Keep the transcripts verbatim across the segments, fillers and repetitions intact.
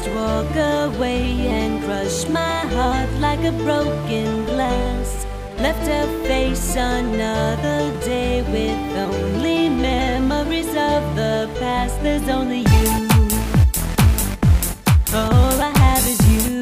just walk away and crush my heart like a broken glass. Left her face another day with only memories of the past. There's only you. All I have is you.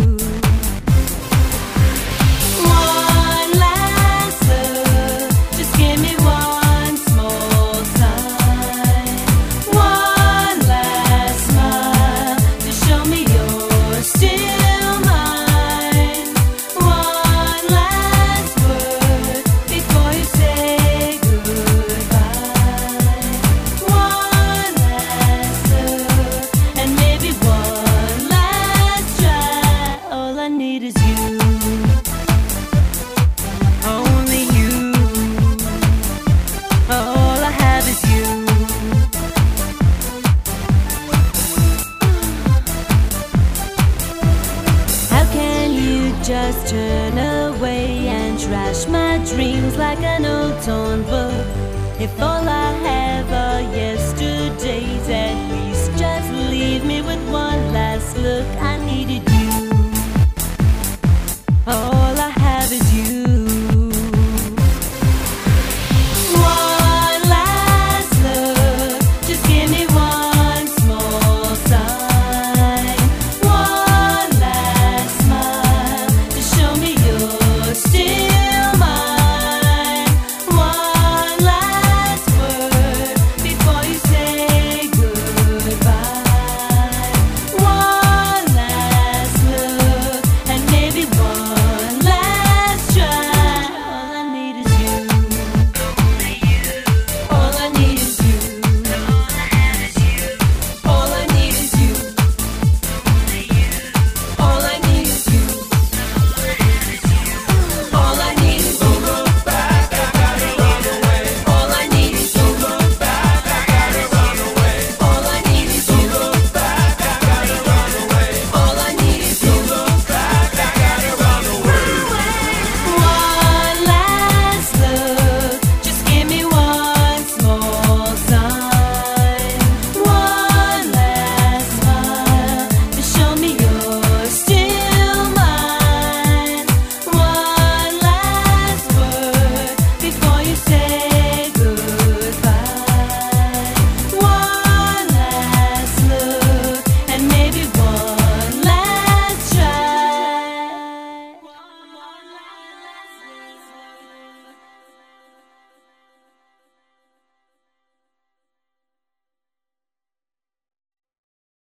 One last look, just give me one small time. One last smile to show me you're still mine. One last word before you say goodbye. One last look and maybe one last try. All I need is you. Only you. All I have is you. How can you just turn away and trash my dreams like an old torn book? If all I have are yesterdays, at least just leave me with one last look.